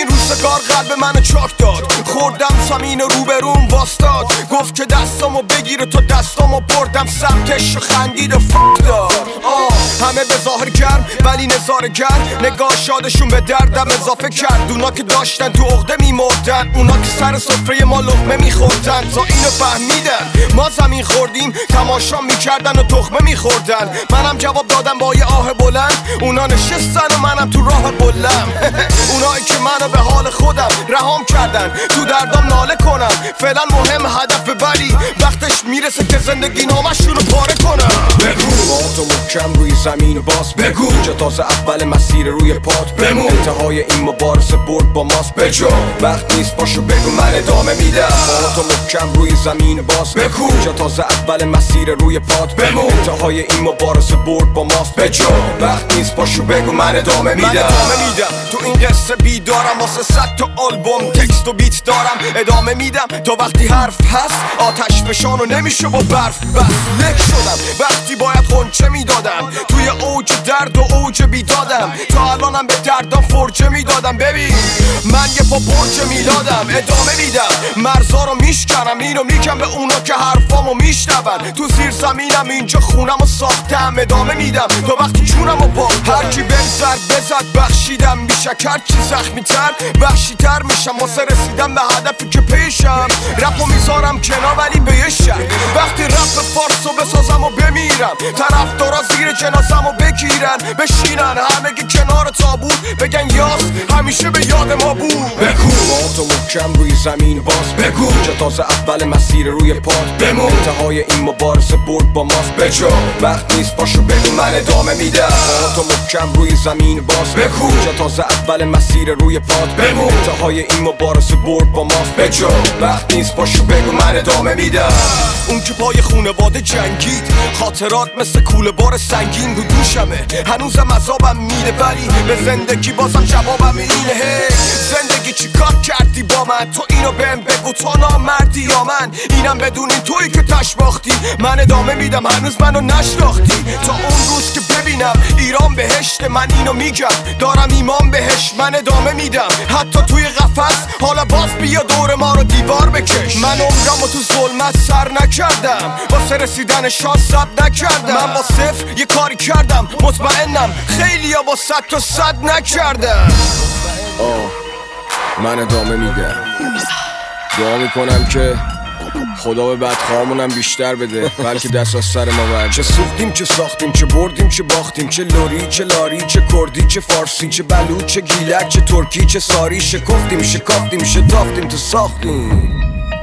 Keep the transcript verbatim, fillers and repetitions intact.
روزگار قلب منو چاک داد، خوردم زمین رو به روم واستاد، گفت که دستامو بگیره تو دستامو بردم سمتش و خندید و فک داد. آه همه به ظاهر گرم ولی نظاره گر، نگاه شادشون به دردم اضافه کرد. اونا که داشتن تو عقده میمردن، اونا که سر سفره ما لقمه میخوردن، تا اینو فهمیدن ما زمین خوردیم تماشا میکردن و تخمه میخوردن. منم جواب دادم با یه آه بلند، اونا نشستن و منم تو راه بلم. اونایی که منو به حال خودم رهام کردن، تو دردام ناله کنم فعلا مهم هدف، ولی وقتش میرسه که زندگی نامشون رو پاره کنم. بگو با تو محکم روی زمین باز بگو، اینجا تازه اول مسیر روی پات بمون، انتهای این مبارزه برد با ماست بجا، وقت نیست باشو بگو من ادامه میدم. با تو محکم روی زمین باز بگو، اینجا تازه اول مسیر روی پات بمون، انتهای این مبارزه برد با ماست بجا، وقت نیست باشو بگو من ادامه میدم. من ادامه میدم تو این قصه بیدارم، واسه صد تا آلبوم تکست و بیت دارم، ادامه میدم تا وقتی حرف هست آتش فشانو نمیشه با برف بس. لک شدم وقتی باید خونچه میدادم، توی اوج درد و اوج بیدادم، تا الانم به دردم فرجه میدادم. ببین من یه پا برج میلادم، ادامه میدم مرزا رو میشکنم، اینو میگم به اونا که حرفامو میشنون. تو زیر زمینم اینجا خونمو ساختم، ادامه میدم تا وقتی جونمو باختم. هرکی بهم سر بزد بخشیدم، بیشک هرچی زخمی تر وحشی تر میشم، واسه رسیدم به هدفی که پیشم. رپو میذارم کنار ولی به یه شک، وقتی رپ فارسو بسازم و بمیرم، طرفدارا زیر جنازمو بگیرن بشینن همگی کنار تابوت، بگن یاس همیشه به یاد ما بود. بگو با تو محکم روی زمین باز بگو، اینجا تازه اول مسیر روی پات بمون، انتهای این مبارزه برد با ماست بجا، وقت نیست باشو بگو من ادامه میدم. با تو محکم روی زمین باز بگو، اینجا تازه اول مسیر روی پات بمون، انتهای این مبارزه برد با ماست بجا، وقت نیست باشو بگو من ادامه میدم. اون که پای خونواده جنگید، خاطرات مثل کوله بار سنگین رو دوشمه، هنوزم عذابم میره ولی به زندگی بازم جوابم اینه. هی زندگی چی کار کردی با من؟ تو اینو بهم بگو تو نامردی یا من؟ اینم بدونین تویی که تش باختی، من ادامه میدم هنوز منو نشناختی. تا اون روز که ببینم ایران بهشت، من اینو میگم دارم ایمان بهش، من ادامه میدم حتی توی قفس. حالا باز بیا دور ما رو دیوار بکش، من عمرمو تو ظلمت سر نکردم، واسه رسیدن شانس ثبت نکردم. من با صفر یه کاری کردم، مطمئنم خیلیا با صد تا صد نکردم. آه من ادامه میدم، دعا میکنم که خدا به بدخواهامونم بیشتر بده، بلکه دست از سر ما برد. چه سوختیم چه ساختیم، چه بردیم چه باختیم، چه لوری چه لاری، چه کردی چه فارسی، چه بلوچ چه گیلک، چه ترکی چه ساری، شکفتیم شکافتیم شتافتیم تا ساختیم.